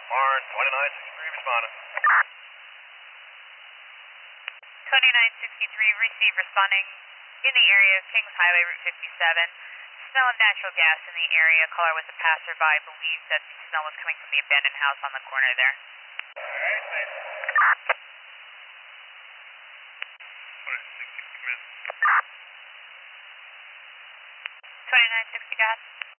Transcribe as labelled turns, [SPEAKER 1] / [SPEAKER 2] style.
[SPEAKER 1] Barn 2963 responding.
[SPEAKER 2] 2963, receive responding in the area of Kings Highway, Route 57. Smell of natural gas in the area. Caller was a passerby. Believes that the smell was coming from the abandoned house on the corner there.
[SPEAKER 1] Alright, thanks.
[SPEAKER 2] 2960, got it.